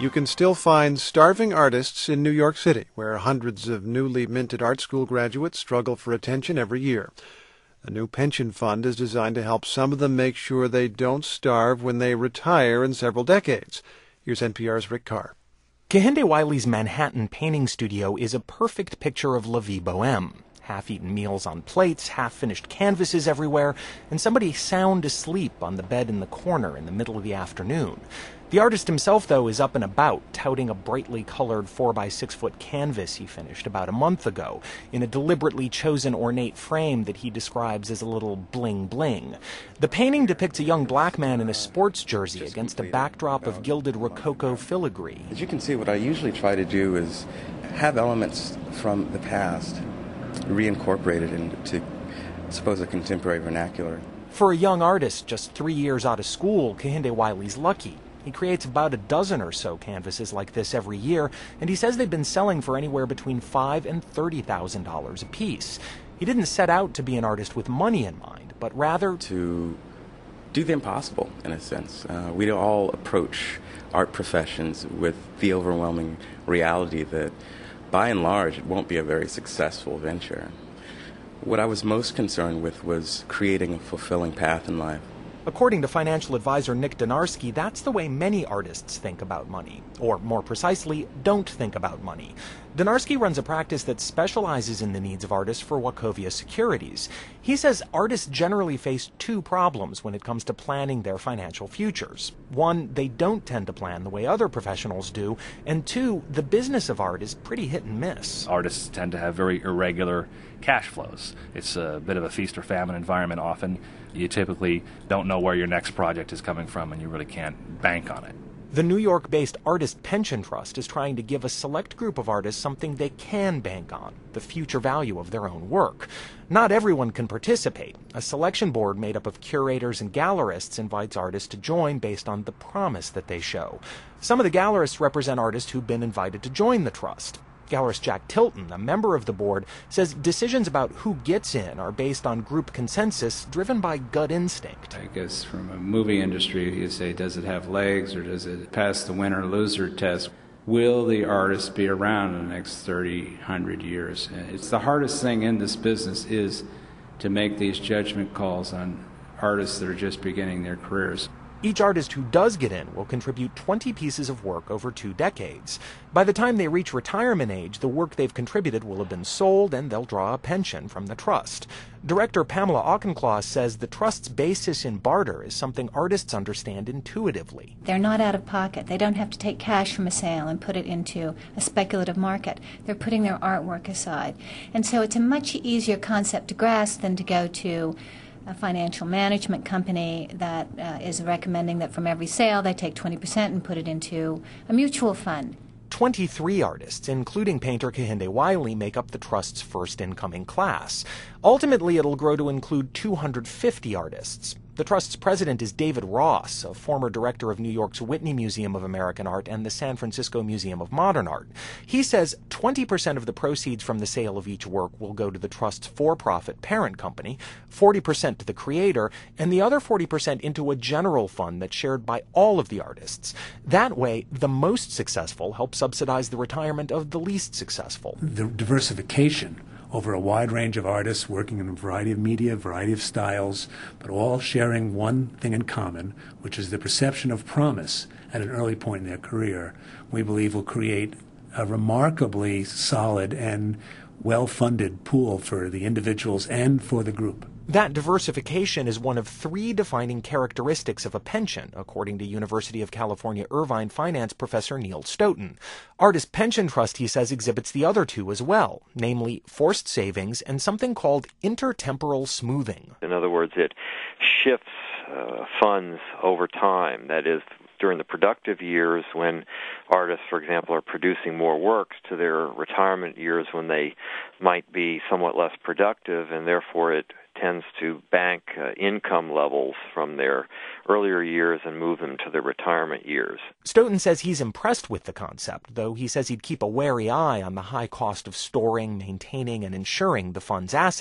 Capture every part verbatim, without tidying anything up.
you can still find starving artists in New York City, where hundreds of newly minted art school graduates struggle for attention every year. A new pension fund is designed to help some of them make sure they don't starve when they retire in several decades. Here's N P R's Rick Carr. Kehinde Wiley's Manhattan painting studio is a perfect picture of La Vie Boheme. Half-eaten meals on plates, half-finished canvases everywhere, and somebody sound asleep on the bed in the corner in the middle of the afternoon. The artist himself, though, is up and about, touting a brightly colored four by six foot canvas he finished about a month ago in a deliberately chosen ornate frame that he describes as a little bling-bling. The painting depicts a young black man in a sports jersey against a backdrop of gilded Rococo filigree. As you can see, what I usually try to do is have elements from the past reincorporated into, suppose, a contemporary vernacular. For a young artist just three years out of school, Kehinde Wiley's lucky. He creates about a dozen or so canvases like this every year, and he says they've been selling for anywhere between five and thirty thousand dollars a piece. He didn't set out to be an artist with money in mind, but rather to do the impossible, in a sense. Uh, we all approach art professions with the overwhelming reality that, by and large, it won't be a very successful venture. What I was most concerned with was creating a fulfilling path in life. According to financial advisor Nick Donarski, that's the way many artists think about money, or more precisely, don't think about money. Donarski runs a practice that specializes in the needs of artists for Wachovia Securities. He says artists generally face two problems when it comes to planning their financial futures. One, they don't tend to plan the way other professionals do, and two, the business of art is pretty hit and miss. Artists tend to have very irregular cash flows. It's a bit of a feast or famine environment often. You typically don't know where your next project is coming from, and you really can't bank on it. The New York-based Artist Pension Trust is trying to give a select group of artists something they can bank on, the future value of their own work. Not everyone can participate. A selection board made up of curators and gallerists invites artists to join based on the promise that they show. Some of the gallerists represent artists who've been invited to join the trust. Gallerist Jack Tilton, a member of the board, says decisions about who gets in are based on group consensus driven by gut instinct. I guess from a movie industry, you say, does it have legs or does it pass the winner-loser test? Will the artist be around in the next thirty, one hundred years? It's the hardest thing in this business is to make these judgment calls on artists that are just beginning their careers. Each artist who does get in will contribute twenty pieces of work over two decades. By the time they reach retirement age, the work they've contributed will have been sold and they'll draw a pension from the trust. Director Pamela Auchincloss says the trust's basis in barter is something artists understand intuitively. They're not out of pocket. They don't have to take cash from a sale and put it into a speculative market. They're putting their artwork aside. And so it's a much easier concept to grasp than to go to a financial management company that uh, is recommending that from every sale they take twenty percent and put it into a mutual fund. twenty-three artists, including painter Kehinde Wiley, make up the trust's first incoming class. Ultimately, it'll grow to include two hundred fifty artists. The trust's president is David Ross, a former director of New York's Whitney Museum of American Art and the San Francisco Museum of Modern Art. He says twenty percent of the proceeds from the sale of each work will go to the trust's for-profit parent company, forty percent to the creator, and the other forty percent into a general fund that's shared by all of the artists. That way, the most successful help subsidize the retirement of the least successful. The diversification over a wide range of artists working in a variety of media, a variety of styles, but all sharing one thing in common, which is the perception of promise at an early point in their career, we believe will create a remarkably solid and well-funded pool for the individuals and for the group. That diversification is one of three defining characteristics of a pension, according to University of California Irvine finance professor Neil Stoughton. Artist Pension Trust, he says, exhibits the other two as well, namely forced savings and something called intertemporal smoothing. In other words, it shifts uh, funds over time. That is, during the productive years when artists, for example, are producing more works, to their retirement years when they might be somewhat less productive, and therefore it tends to bank uh, income levels from their earlier years and move them to their retirement years. Stoughton says he's impressed with the concept, though he says he'd keep a wary eye on the high cost of storing, maintaining, and insuring the fund's assets.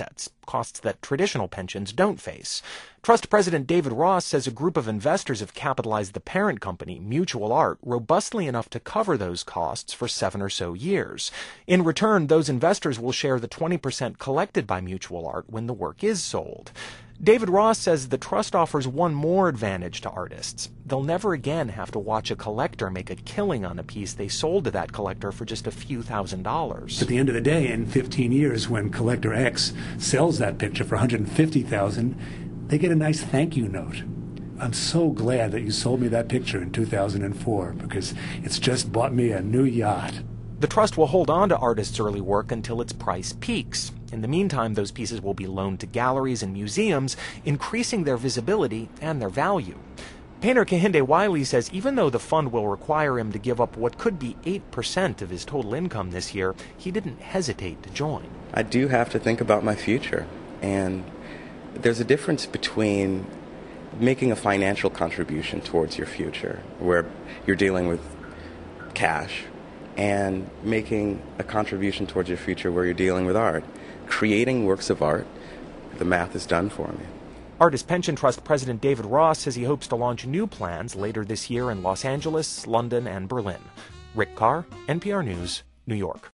costs that traditional pensions don't face. Trust President David Ross says a group of investors have capitalized the parent company, Mutual Art, robustly enough to cover those costs for seven or so years. In return, those investors will share the twenty percent collected by Mutual Art when the work is sold. David Ross says the trust offers one more advantage to artists. They'll never again have to watch a collector make a killing on a piece they sold to that collector for just a few thousand dollars. At the end of the day, in fifteen years, when Collector X sells that picture for one hundred fifty thousand dollars, they get a nice thank you note. I'm so glad that you sold me that picture in two thousand four because it's just bought me a new yacht. The trust will hold on to artists' early work until its price peaks. In the meantime, those pieces will be loaned to galleries and museums, increasing their visibility and their value. Painter Kehinde Wiley says even though the fund will require him to give up what could be eight percent of his total income this year, he didn't hesitate to join. I do have to think about my future, and there's a difference between making a financial contribution towards your future, where you're dealing with cash, and making a contribution towards your future where you're dealing with art. Creating works of art, the math is done for me. Artist Pension Trust President David Ross says he hopes to launch new plans later this year in Los Angeles, London, and Berlin. Rick Carr, N P R News, New York.